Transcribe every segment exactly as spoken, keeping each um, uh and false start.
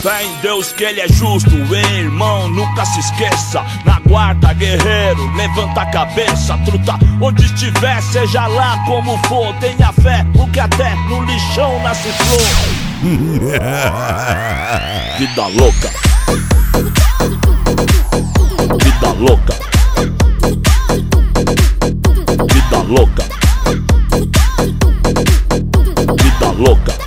Fé em Deus que ele é justo, hein, irmão, nunca se esqueça. Na guarda, guerreiro, levanta a cabeça, truta. Onde estiver, seja lá como for, tenha fé, porque até no lixão nasce flor. Vida louca. Vida louca. Vida louca. Vida louca.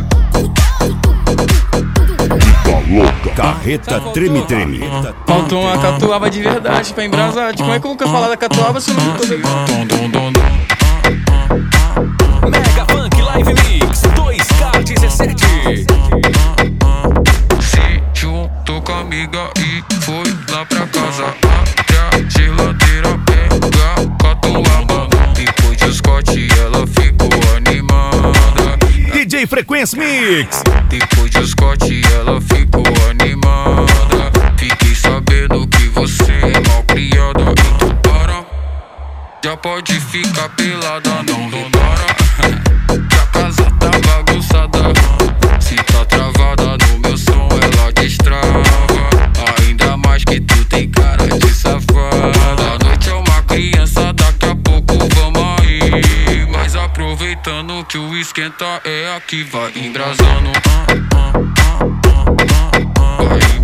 Carreta treme-treme. Falta uma catuaba de verdade pra embrasar. Como é que eu nunca falar da catuaba se eu não tô ligado? Mega Funk Live Mix dois K dezessete. Se juntou com a amiga e foi lá pra casa. Até a geladeira pega catuaba. Depois de Scott ela ficou animada. D J Frequência Mix. Depois de Scott ela ficou animada. Fiquei sabendo que você é mal criada. Então para, já pode ficar pelada. Não repara que a casa tá bagunçada. Se tá travada no meu som ela destrava. Ainda mais que tu tem cara de safada. A noite é uma criança, daqui a pouco vamos aí. Mas aproveitando que o esquenta é aqui, vai embrasando. Vai